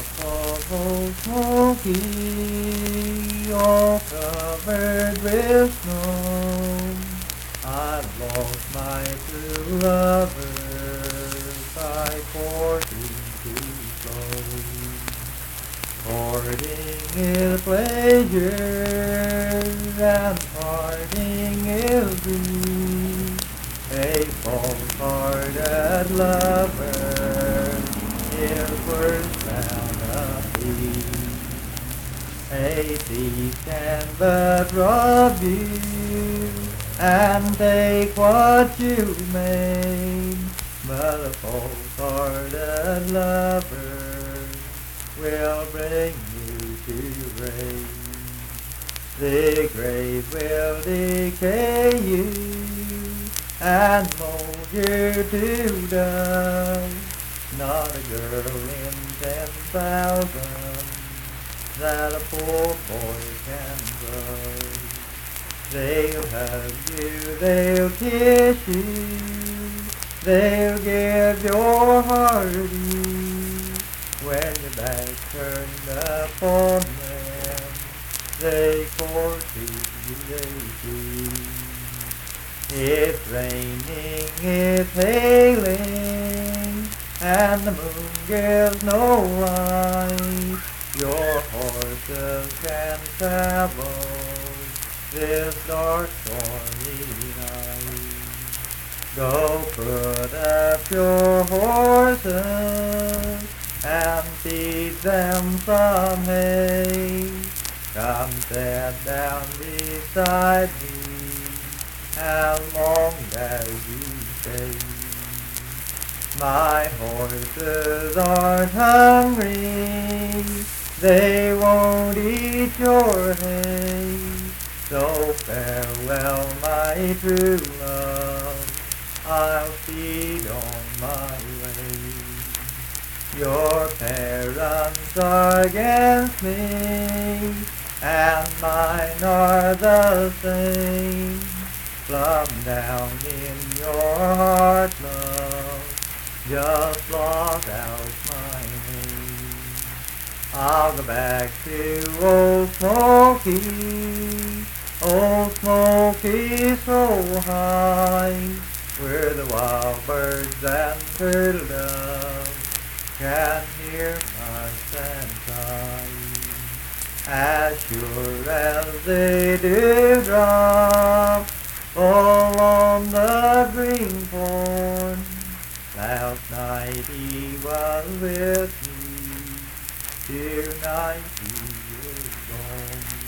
of Smoky, all covered with snow. I've lost my true lover by courting too slow. Courting is pleasure and parting is grief. A false-hearted lover is worse than a thief. A thief can but rob you and take what you made, but a false-hearted lover will bring you to grave. The grave will decay you and mold you to dust. Not a girl in 10,000 that a poor boy can trust. They'll hug you, they'll kiss you, they'll give your heart to you. When your back turned upon them, they court you, they see. It's raining, it's hailing, and the moon gives no light. Your horses can travel this dark stormy night. Go put up your horses and feed them some hay. Come sit down beside me as long as you stay. My horses aren't hungry, they won't eat your hay. So farewell, my true love, I'll speed on my way. Your parents are against me, and mine are the same. Plumb down in your heart, love, just blot out my name. I'll go back to Old Smoky so high, where the wild birds and turtle doves can hear my sad sigh. As sure as they do drop all on the green corn, last night he was with me, tonight he is gone.